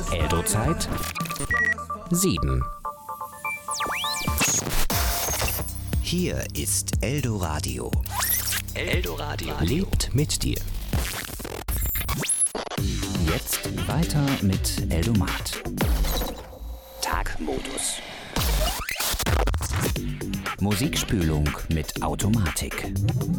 Eldo-Zeit 7. Hier ist Eldoradio. Eldoradio lebt mit dir. Jetzt weiter mit Eldomat. Tagmodus. Musikspülung mit Automatik.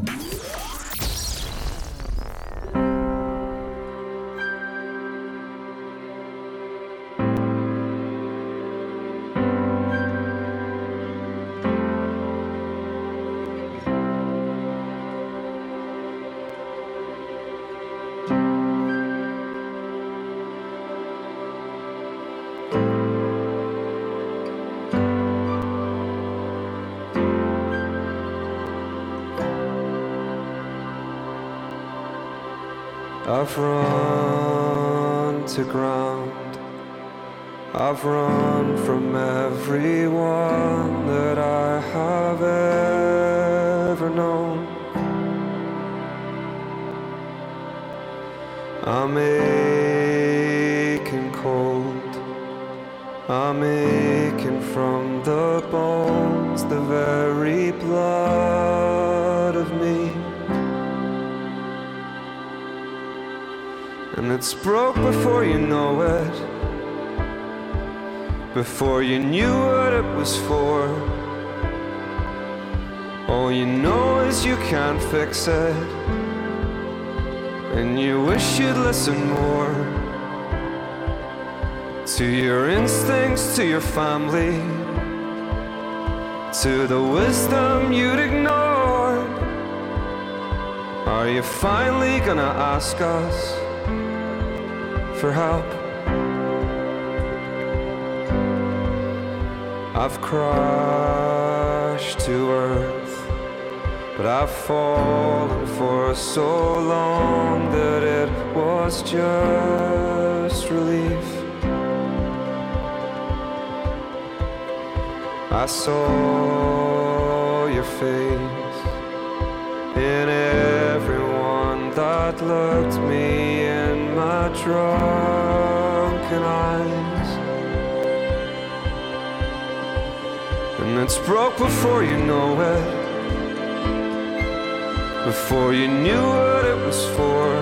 I've run to ground, I've run from everyone that I have ever known. I'm aching cold, I'm aching from the bones, the very blood of me. And it's broke before you know it, before you knew what it was for. All you know is you can't fix it, and you wish you'd listen more to your instincts, to your family, to the wisdom you'd ignored. Are you finally gonna ask us for help? I've crashed to earth, but I've fallen for so long that it was just relief. I saw your face in everyone that looked me in my drunken eyes. And it's broke before you know it, before you knew what it was for.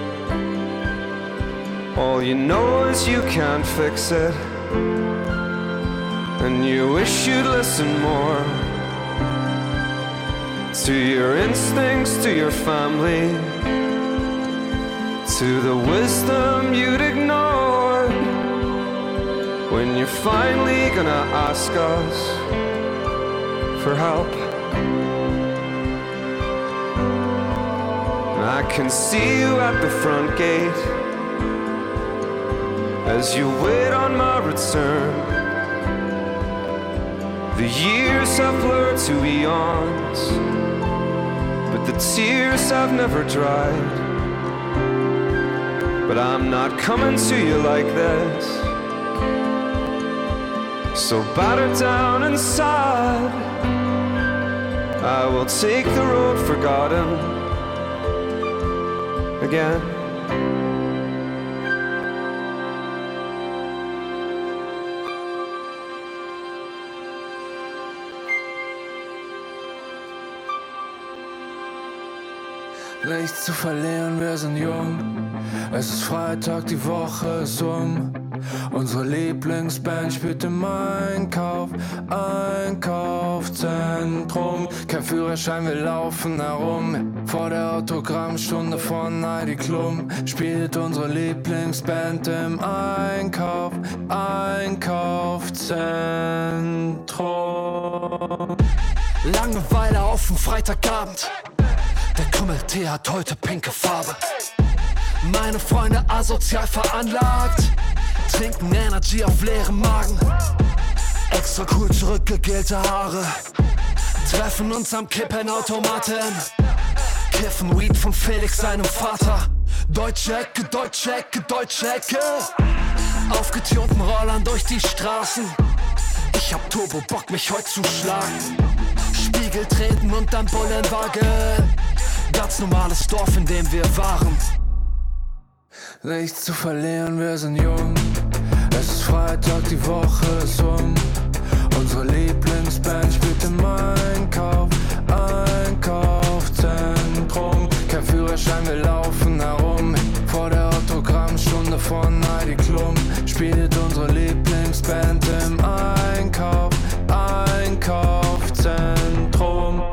All you know is you can't fix it, and you wish you'd listen more to your instincts, to your family, to the wisdom you'd ignored. When you're finally gonna ask us for help, I can see you at the front gate as you wait on my return. The years have blurred to eons, but the tears have never dried. But I'm not coming to you like this, so battered down and sad, I will take the road forgotten again. Nichts zu verlieren, wir sind jung. Es ist Freitag, die Woche ist um. Unsere Lieblingsband spielt im Einkaufszentrum. Kein Führerschein, wir laufen herum. Vor der Autogrammstunde von Heidi Klum spielt unsere Lieblingsband im Einkaufszentrum. Langeweile auf dem Freitagabend. Der Krümmeltee hat heute pinke Farbe. Meine Freunde asozial veranlagt, trinken Energy auf leerem Magen. Extra cool zurückgegelte Haare, treffen uns am Kippenautomaten, kiffen Weed von Felix seinem Vater. Deutsche Ecke, deutsche Ecke, deutsche Ecke. Aufgetunten Rollern durch die Straßen. Ich hab Turbo Bock, mich heute zu schlagen. Spiegel treten und dann Bullenwagen. Ganz normales Dorf, in dem wir waren. Nichts zu verlieren, wir sind jung. Freitag, die Woche ist um. Unsere Lieblingsband spielt im Einkaufszentrum. Kein Führerschein, wir laufen herum. Vor der Autogrammstunde von Heidi Klum spielt unsere Lieblingsband im Einkaufszentrum.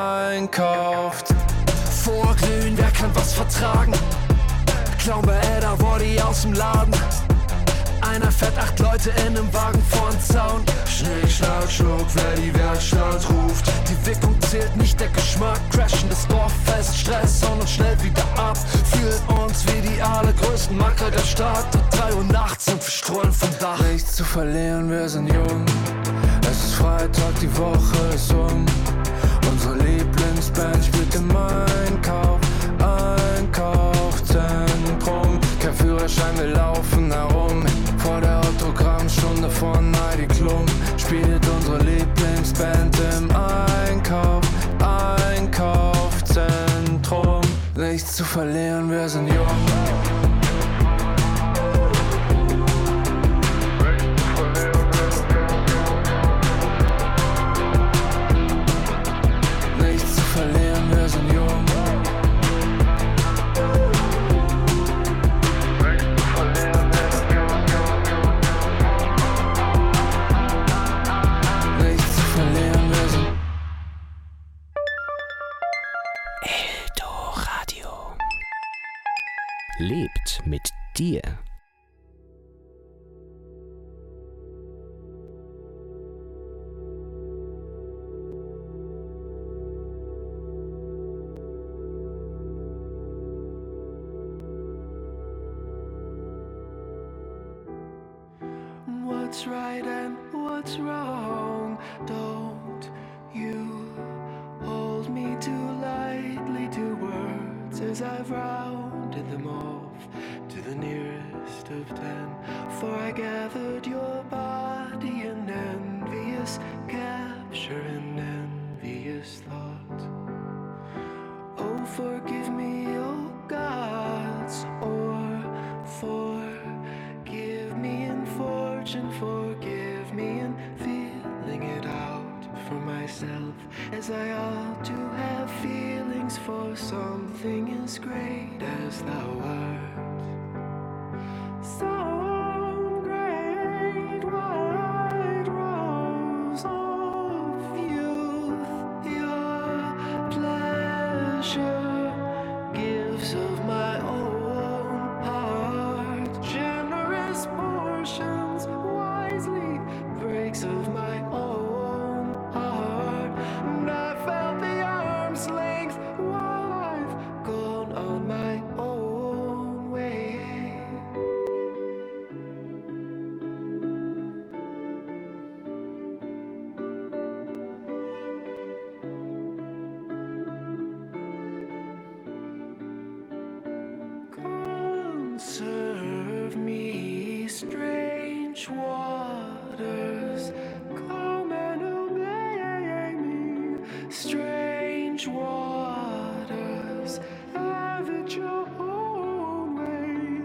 Vorglühen, wer kann was vertragen? Klauen bei Edda Body aus dem Laden. Einer fährt 8 Leute in einem Wagen vorn Zaun. Schnick, schnack, schnuck, wer die Werkstatt ruft. Die Wirkung zählt nicht, der Geschmack. Crashen das Dorffest, Stress und uns schnell wieder ab. Fühlen uns wie die allergrößten Macker der Stadt. 3 Uhr nachts und wir strollen vom Dach. Nichts zu verlieren, wir sind jung. Es ist Freitag, die Woche ist um. Unsere Lieblingsband spielt im Einkaufszentrum. Kein Führerschein, wir laufen herum. Vor der Autogrammstunde von Heidi Klum spielt unsere Lieblingsband im Einkaufszentrum. Nichts zu verlieren, wir sind jung. Nichts zu verlieren, wir sind jung. Lebt mit dir. What's right and what's wrong? Don't you hold me too lightly to words as I've rounded them off to the nearest of 10. For I gathered your body in envious capture and envious thought. Oh, forgive me, oh gods, or forgive me in fortune, forgive me in feeling it out for myself, as I ought to have feelings for something as great as thou art. Some great white rose of youth, your pleasure gives of my own heart, generous portions wisely breaks of my own heart, and I felt the arm's length while I've gone on my own way. Conserve me, strange waters, come and obey me, strange waters, have it your own way.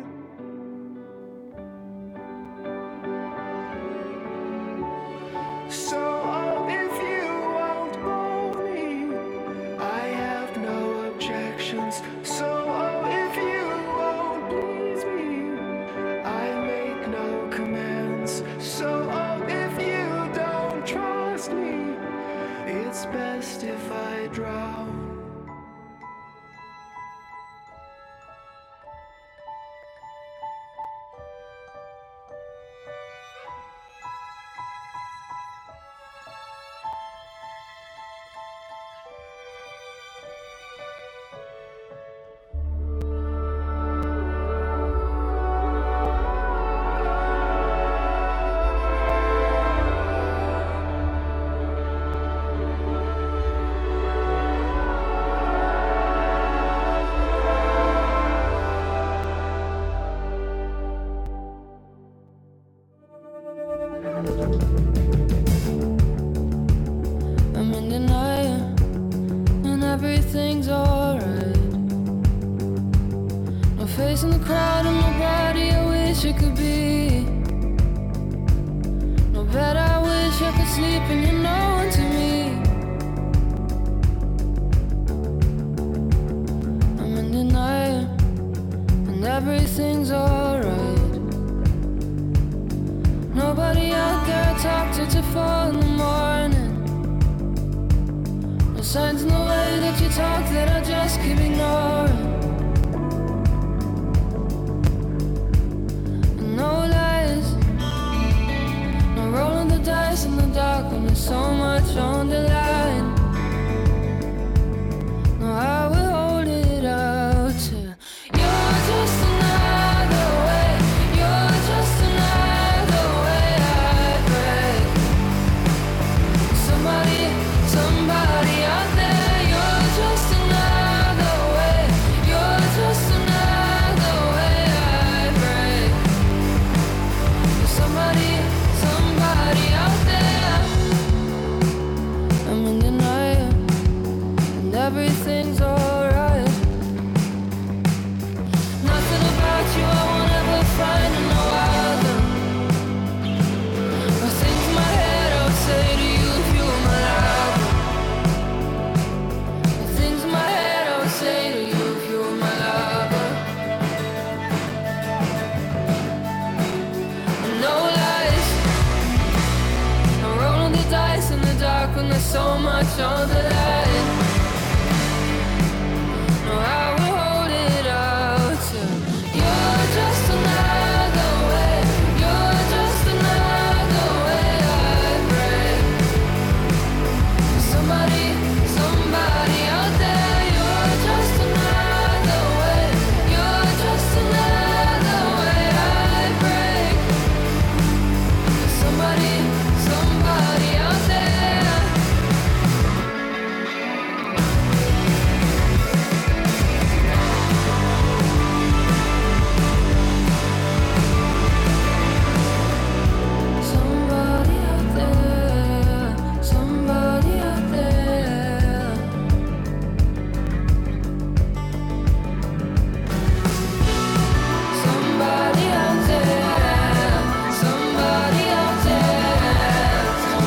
So if you won't hold me, I have no objections. So if you won't please me, I make no commands. So if you don't trust me, it's best if I drown. I'm in denial, and everything's alright. No face in the crowd, and nobody I wish it could be. I could sleep and you're known to me. I'm in denial and everything's alright. Nobody out there I talk to 4 in the morning. No signs in the way that you talk that I just keep ignoring. And no lies, no rolling the dice in the dark when there's so much on the line. No, I will hold it out till you're just another way. You're just another way I break. Somebody out there, you're just another way. You're just another way I break. Somebody out there. I'm in denial and everything's alright. Nothing about you I won't ever find in no other. Or things in my head I would say to you if you were my lover. The things in my head I would say to you if you were my lover. And no lies, I'm rolling the dice in the dark when there's so much on the line. No, I will hold it out till you're just another way. You're just another way I break. Somebody out there, you're just another way. You're just another way I break. Somebody out there. Somebody out there. Somebody out there. Somebody out there. Somebody out there.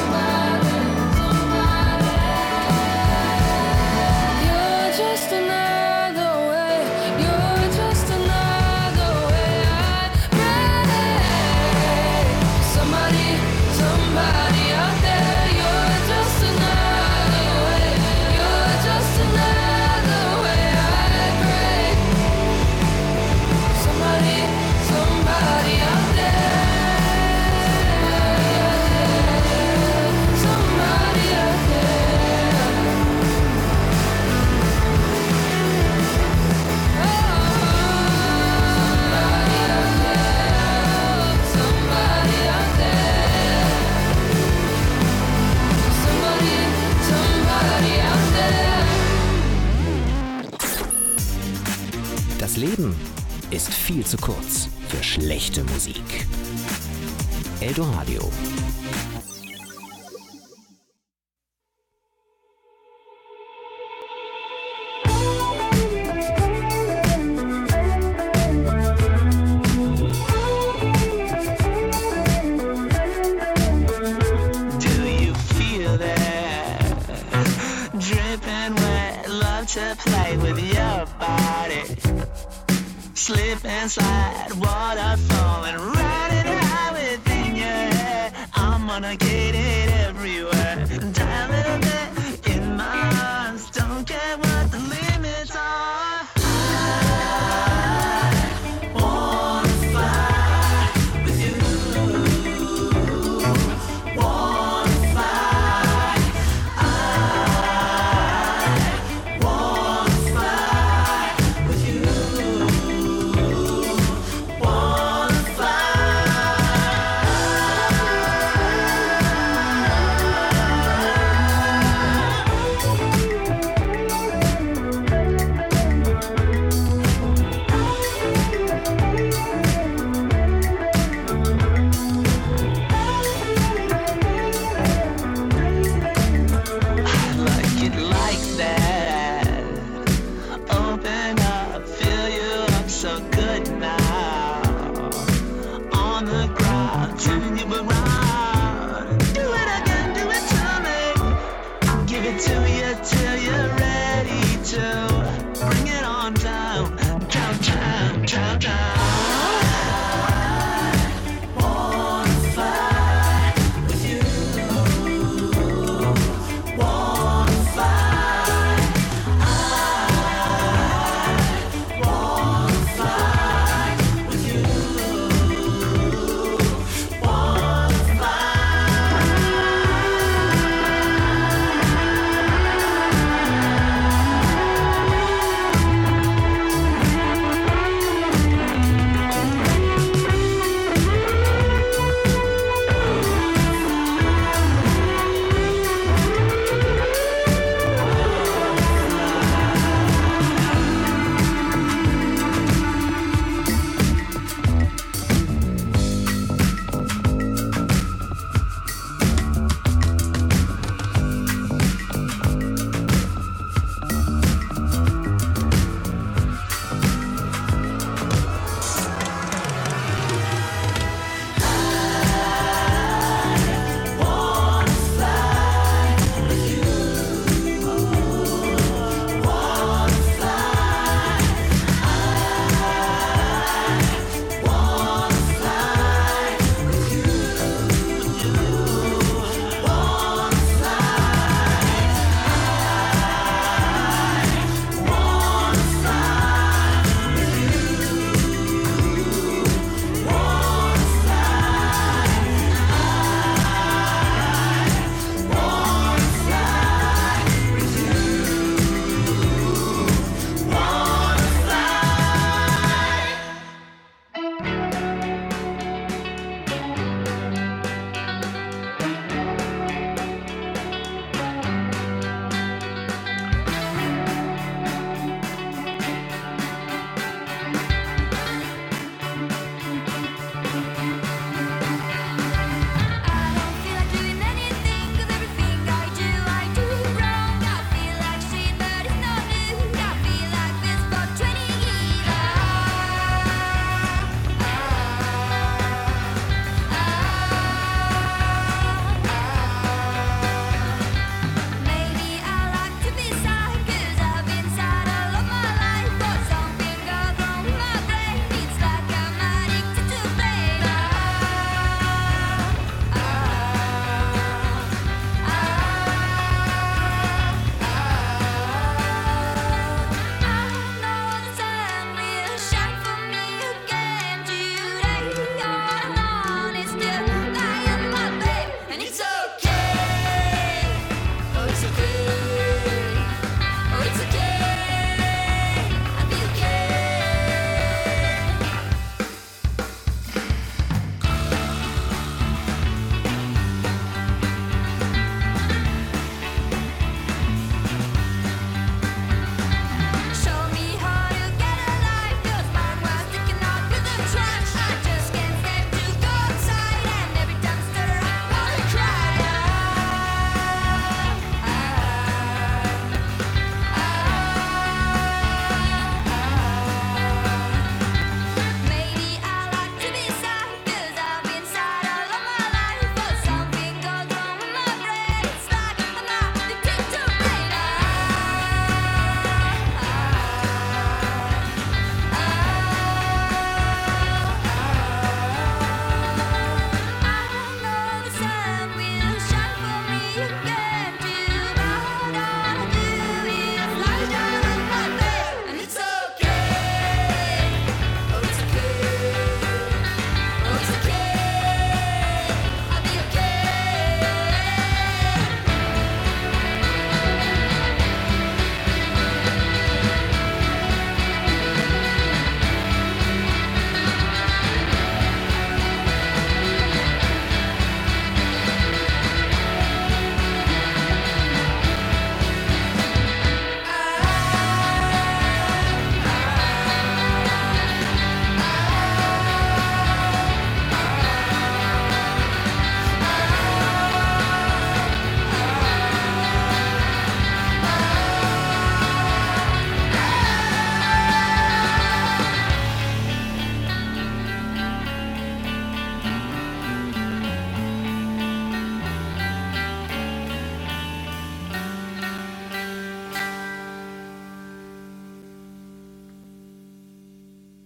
Somebody. You're just another way. You're just another way I break. Somebody out there. You're just another way. You're just another way I break. Somebody out there. Somebody out there. Somebody out there. Somebody out there. Das Leben ist viel zu kurz für schlechte Musik. Eldoradio. Do you feel that dripping wet? Love to play with your body. Slip and slide, water falling, riding high within your head. I'm gonna get it everywhere. Die a little bit in my arms. Don't care what the limits are. I wanna fly with you. Wanna fly. I wanna fly with you. Wanna fly. turn you around. Do it again.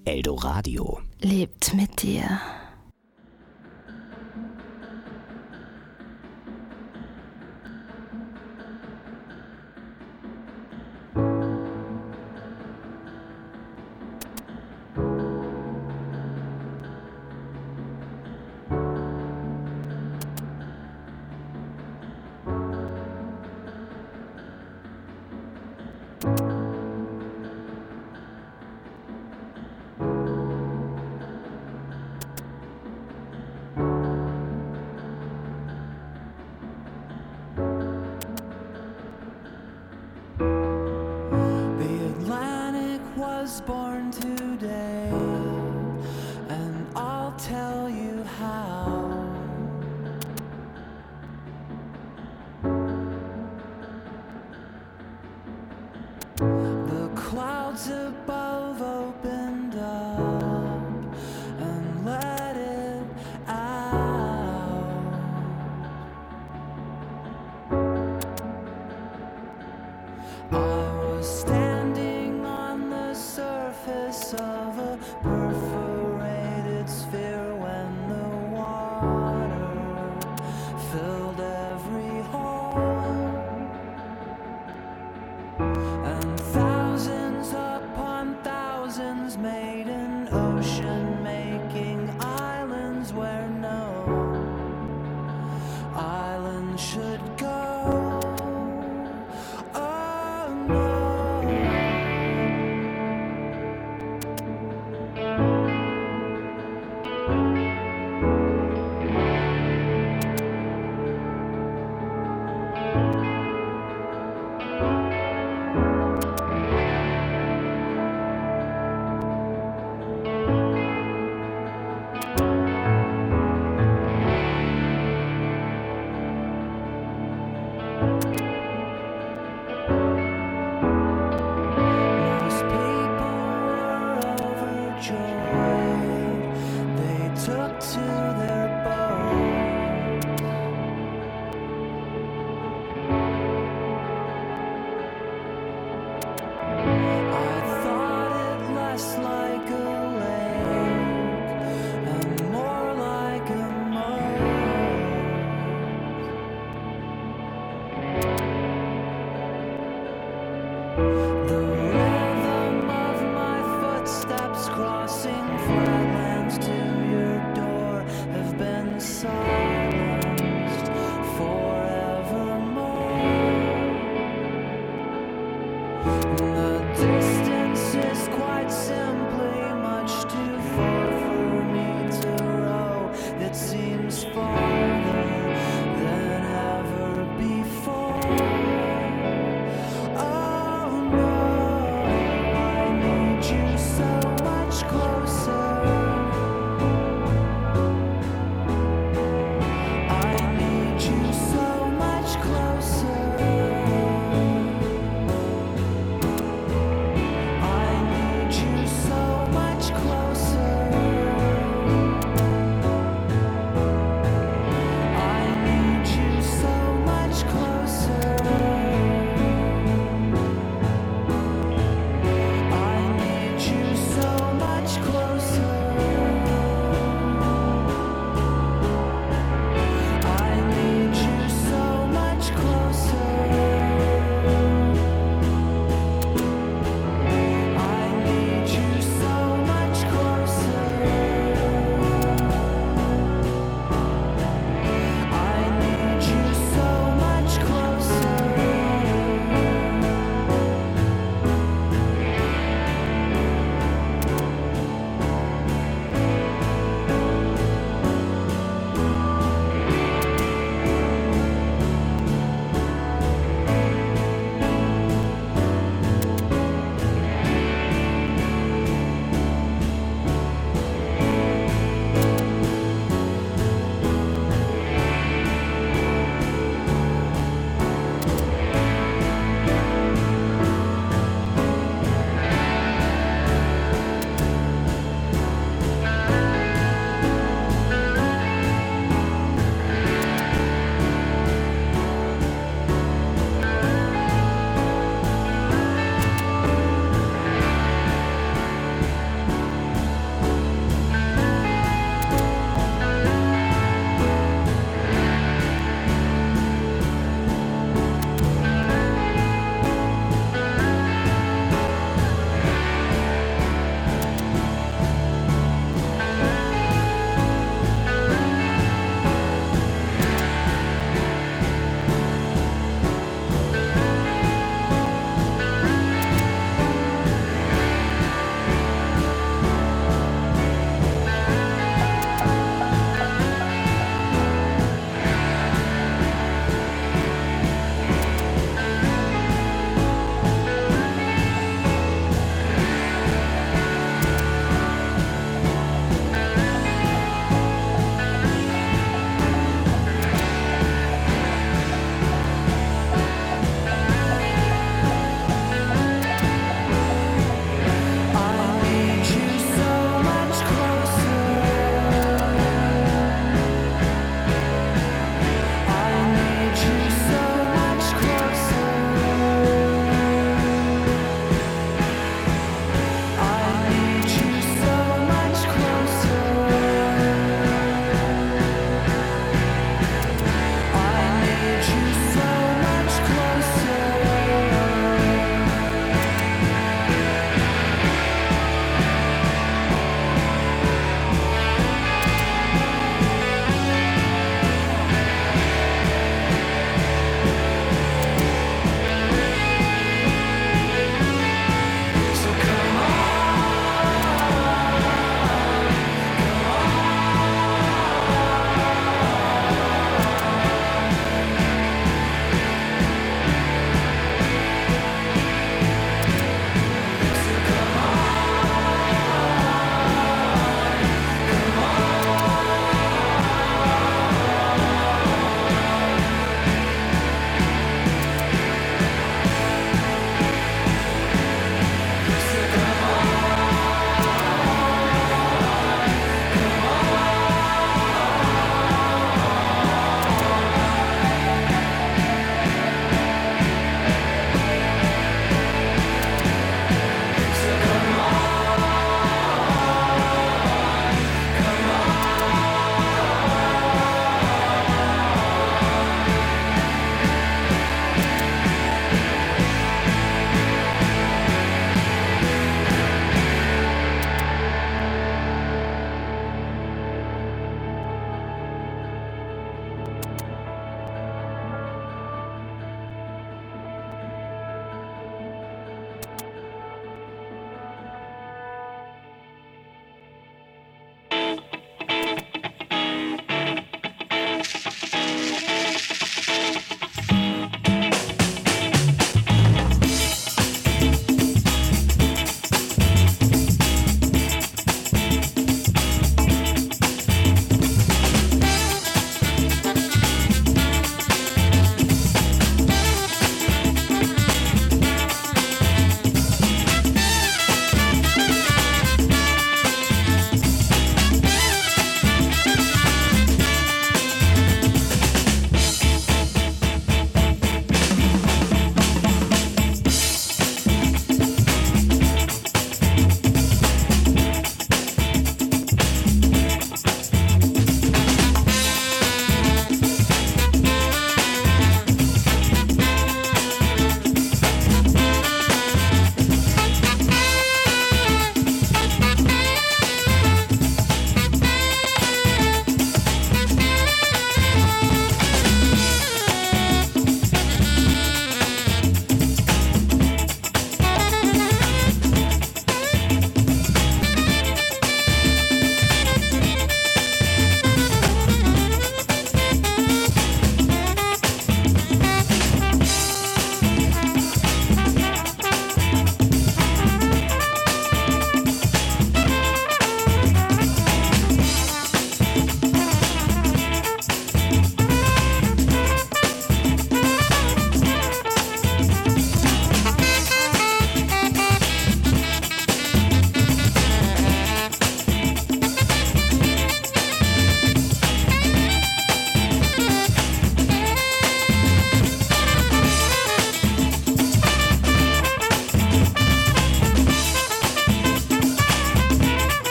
Eldoradio lebt mit dir. Born today, and I'll tell you how. The clouds above opened up and let it out. I was standing on the surface of a perforated sphere when the water filled every hole, and thousands upon thousands made an ocean, making islands where no island should go. Oh no.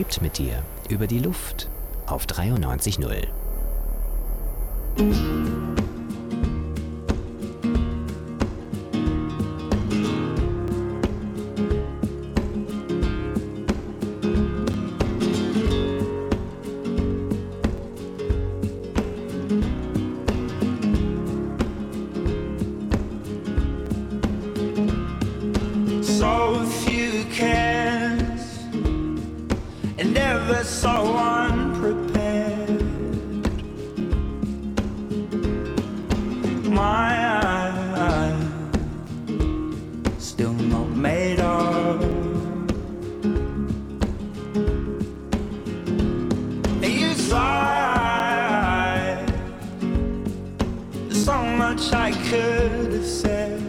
schwebt mit dir über die Luft auf 93.0. So few cares and never so unprepared. My eyes still not made up. You sighed. There's so much I could have said.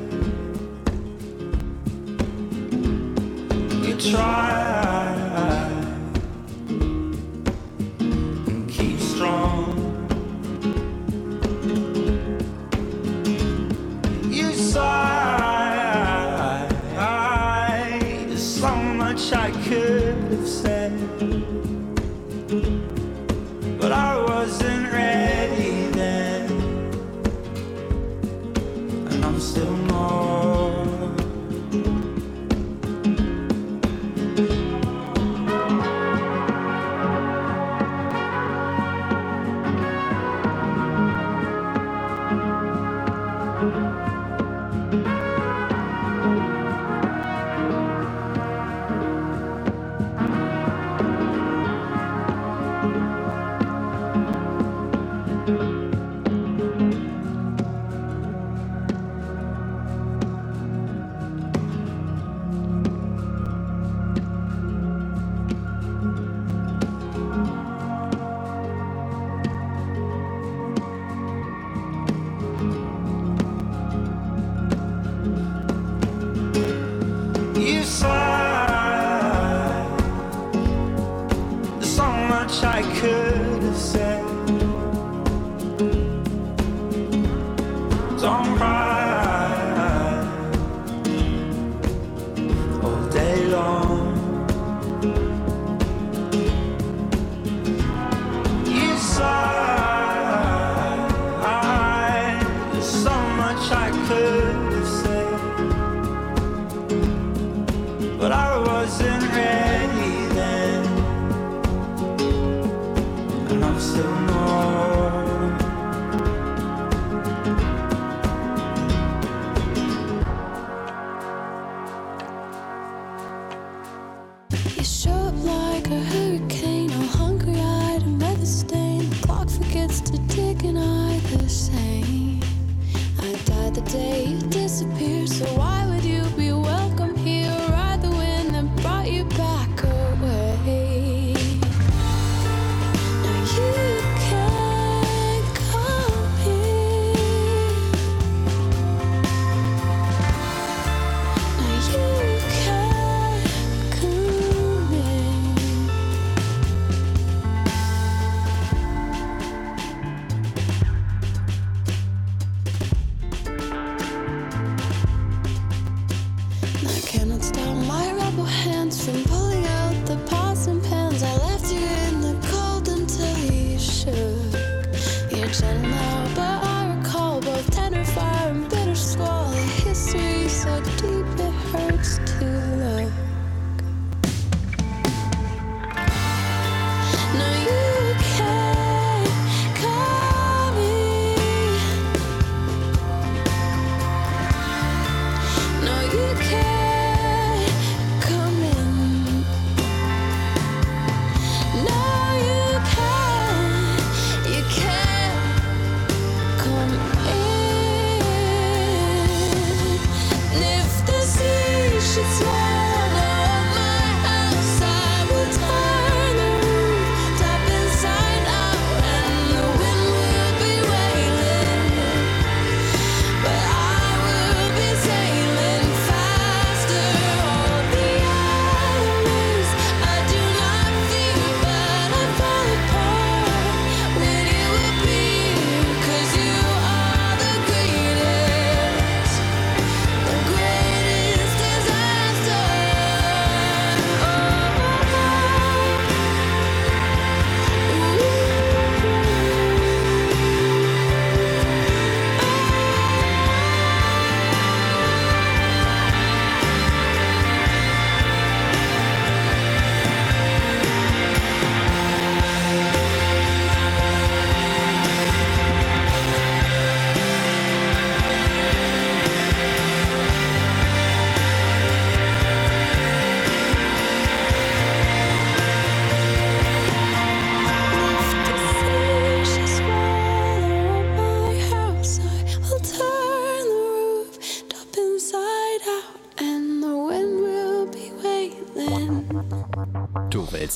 Try and keep strong. You sigh. There's so much I could have said, but I wasn't ready then, and I'm still not. You sigh. There's so much I could have said. Don't cry all day long. You sigh. There's so much I could have said, but I wasn't ready then, and I'm still not. You show up like a hurricane, all hungry-eyed and weather-stained. The clock forgets to tick and I the same. I died the day you disappeared, so why would you be welcome here? Ride the wind that brought you back away. Now you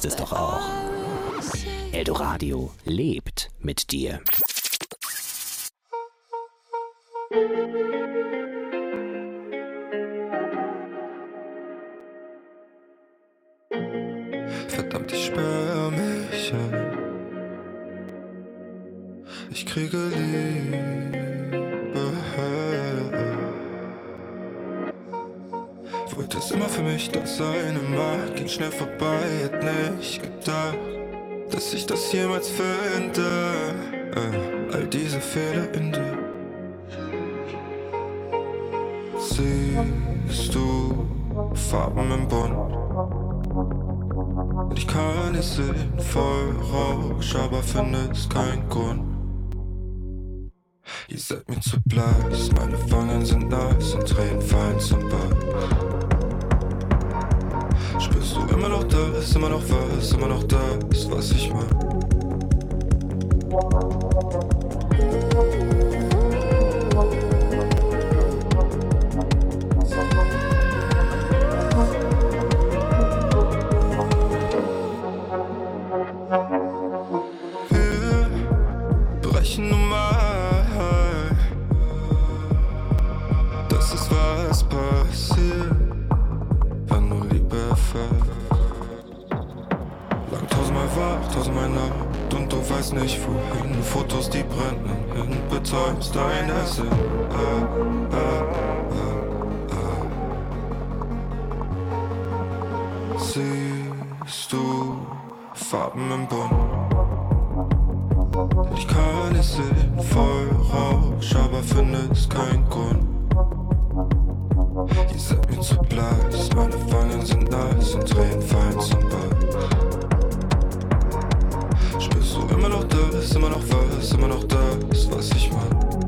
kennst es doch auch. Eldoradio lebt mit dir. Verdammt, ich sperre mich ein. Ich kriege Liebe. Wollte es immer für mich da sein, immer ging schnell vorbei. Hätte nicht gedacht, dass ich das jemals finde. All diese Fehler in dir. Siehst du Farben im Bund? Und ich kann es sehen, voll Rausch, aber finde es keinen Grund. Ihr seid mir zu blass, meine Wangen sind nass und Tränen fallen zum Bad. Spürst du immer noch das, immer noch was, immer noch das, was ich mag? Nicht wohin, Fotos, die brennen hin, betäubst deine Sinn. Siehst du Farben im Bund? Ich kann es sehen, voll Rausch, aber finde es keinen Grund. Ihr seid mir zu blass, meine Wangen sind nass und Tränen fallen zum Bad. Spürst du immer noch das, immer noch was, immer noch das, was ich mag?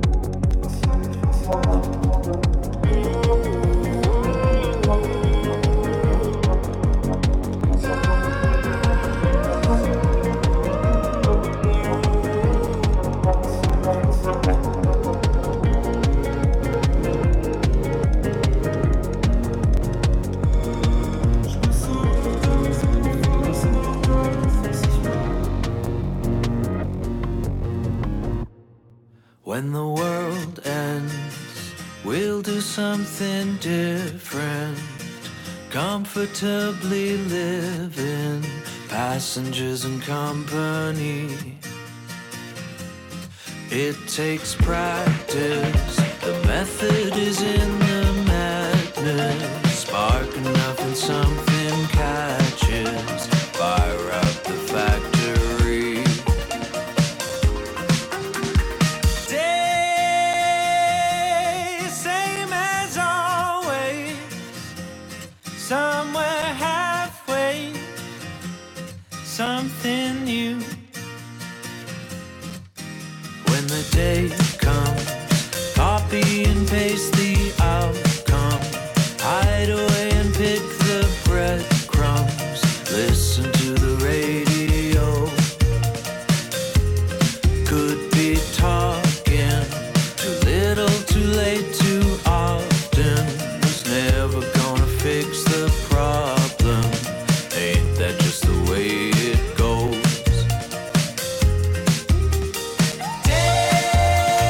When the world ends, we'll do something different. Comfortably living, passengers and company. It takes practice, the method is in the madness. Spark enough and something catches, fire up the factory. Somewhere halfway, something new. When the day comes, copy and paste the outcome. Hide away and pick the breadcrumbs. Listen to the radio. Could be talking too little, too late, too often. Was never gonna fix the problem. Ain't that just the way it goes? Days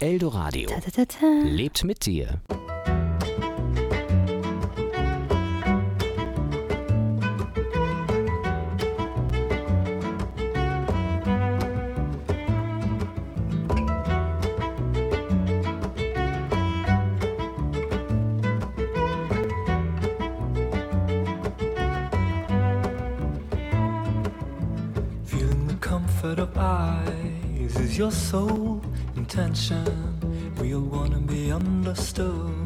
Eldoradio. Lebt mit dir. Of eyes is your sole intention. We'll wanna be understood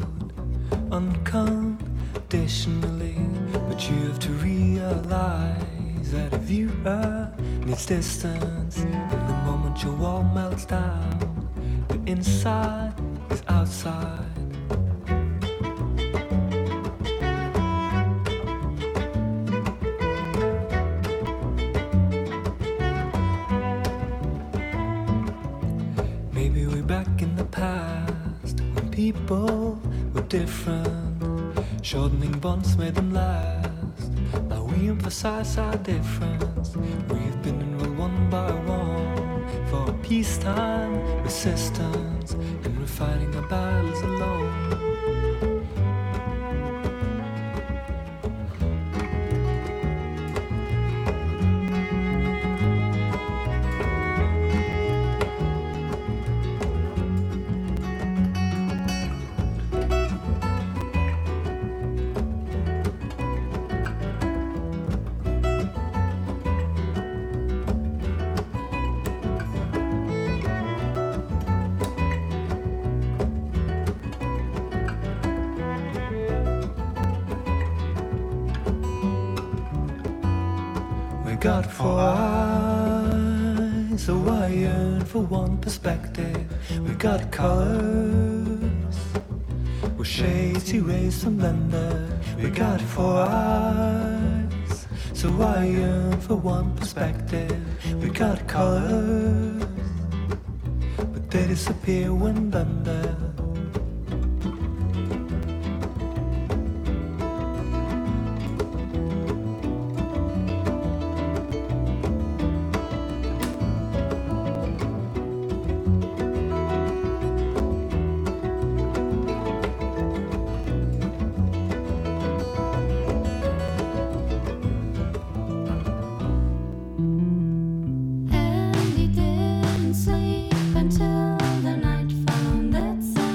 unconditionally, but you have to realize that a viewer needs distance. And the moment your wall melts down, the inside is outside. People were different, shortening bonds made them last. Now we emphasize our difference. We've been enrolled one by one for peacetime resistance, and we're fighting our battles alone. Got four eyes, so I yearn for one perspective. We got colors, with shades erased and blended. We got four eyes, so I yearn for one perspective. We got colors, but they disappear when blended. And he didn't sleep until the night found its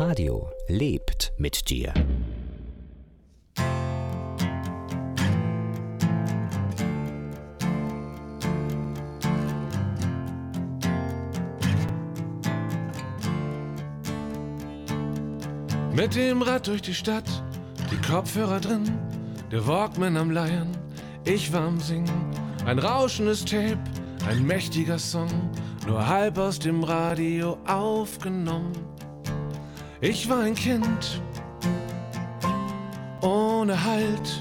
Radio lebt mit dir. Mit dem Rad durch die Stadt, die Kopfhörer drin, der Walkman am Leiern, ich war am Singen. Ein rauschendes Tape, ein mächtiger Song, nur halb aus dem Radio aufgenommen. Ich war ein Kind, ohne Halt.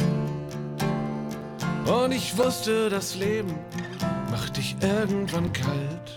Und ich wusste, das Leben macht dich irgendwann kalt.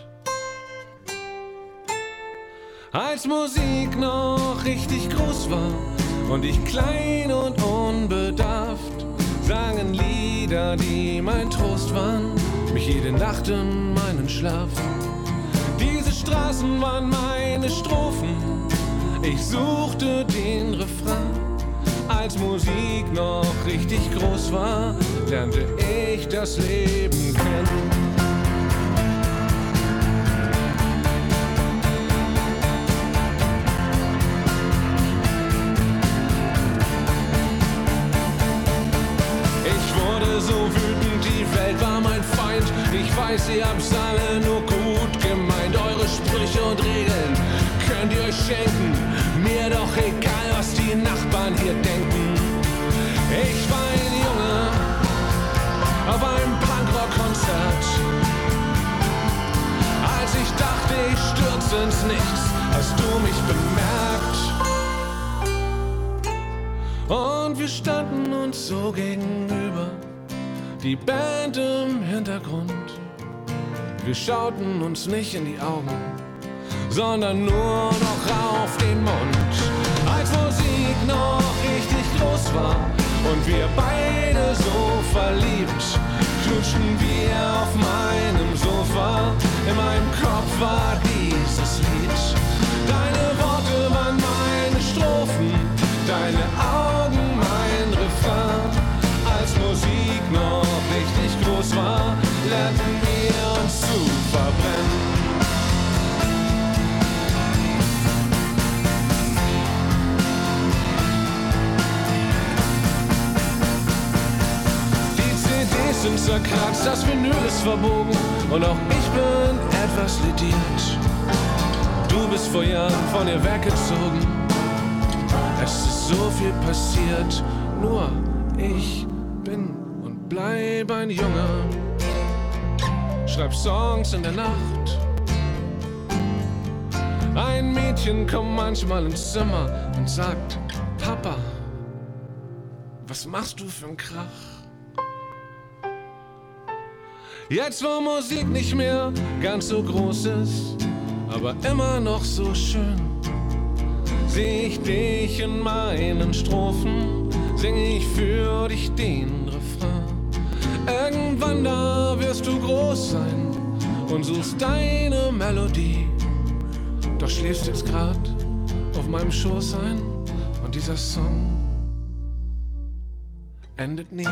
Als Musik noch richtig groß war und ich klein und unbedarft, sangen Lieder, die mein Trost waren, mich jede Nacht in meinen Schlaf. Diese Straßen waren meine Strophen, ich suchte den Refrain. Als Musik noch richtig groß war, lernte ich das Leben kennen. So wütend, die Welt war mein Feind. Ich weiß, ihr habt's alle nur gut gemeint. Eure Sprüche und Regeln könnt ihr euch schenken. Mir doch egal, was die Nachbarn hier denken. Ich war ein Junge auf einem Punkrock-Konzert. Als ich dachte, ich stürze ins Nichts, hast du mich bemerkt. Und wir standen uns so gegenüber, die Band im Hintergrund. Wir schauten uns nicht in die Augen, sondern nur noch auf den Mund. Als Musik noch richtig groß war und wir beide so verliebt, knutschten wir auf meinem Sofa. In meinem Kopf war dieses Lied. Deine Worte waren meine Strophen, deine Augen mein Refrain. Als Musik noch richtig groß war, lernten wir uns zu verbrennen. Die CDs sind zerkratzt, das Vinyl ist verbogen und auch ich bin etwas lediert. Du bist vor Jahren von ihr weggezogen. Es ist so viel passiert, nur ich bin und bleib ein Junge. Schreib Songs in der Nacht. Ein Mädchen kommt manchmal ins Zimmer und sagt: Papa, was machst du für 'n Krach? Jetzt, wo Musik nicht mehr ganz so groß ist, aber immer noch so schön, seh ich dich in meinen Strophen, sing ich für dich den Refrain. Irgendwann da wirst du groß sein und suchst deine Melodie. Doch schläfst jetzt grad auf meinem Schoß ein und dieser Song endet nie.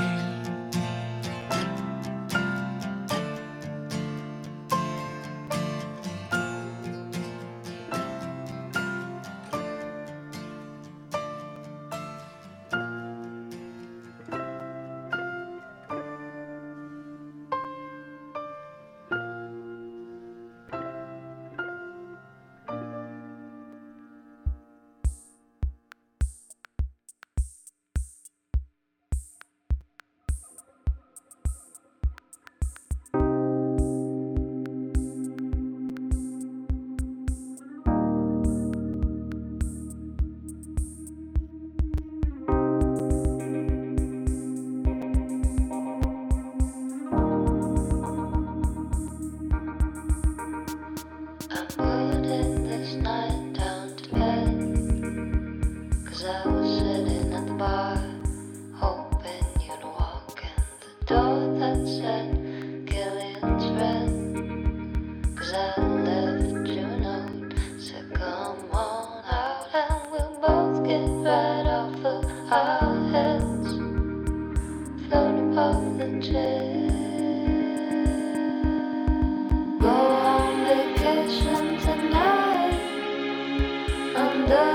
Under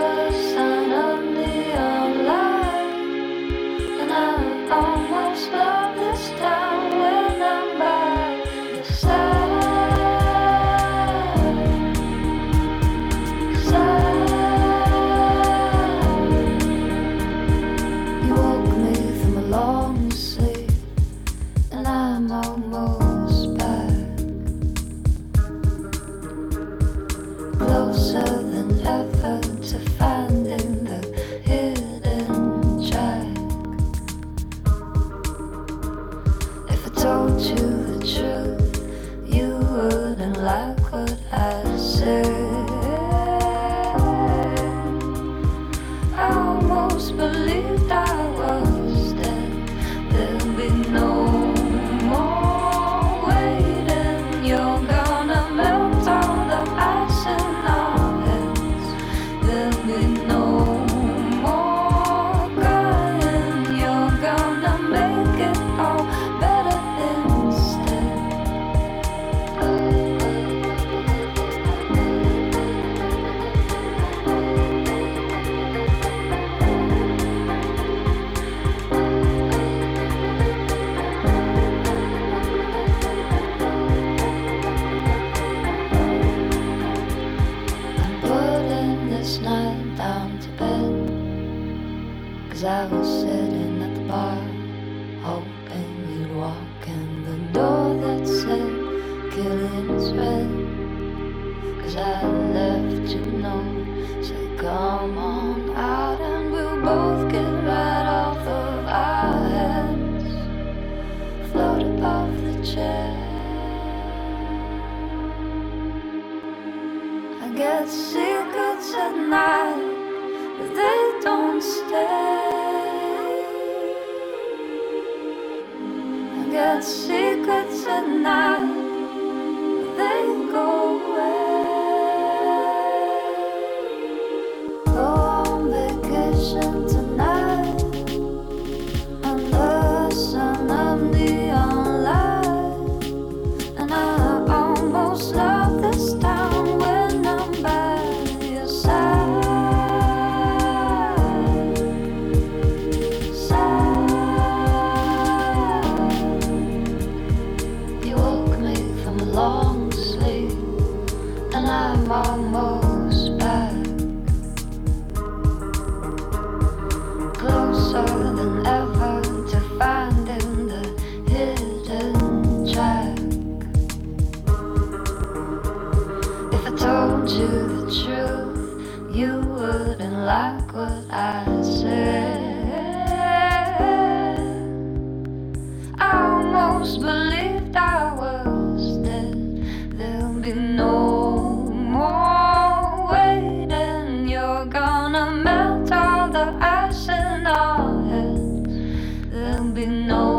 my secrets at night, they go away. Go on vacation tonight under some neon light, and I almost love this town when I'm by your side. You woke me from a long sleep, and I'm almost back, closer than ever to finding the hidden track. If I told you the truth, you wouldn't like what I said. I almost believed I was dead. There'll be no more waiting. You're gonna melt all the ice in our heads. There'll be no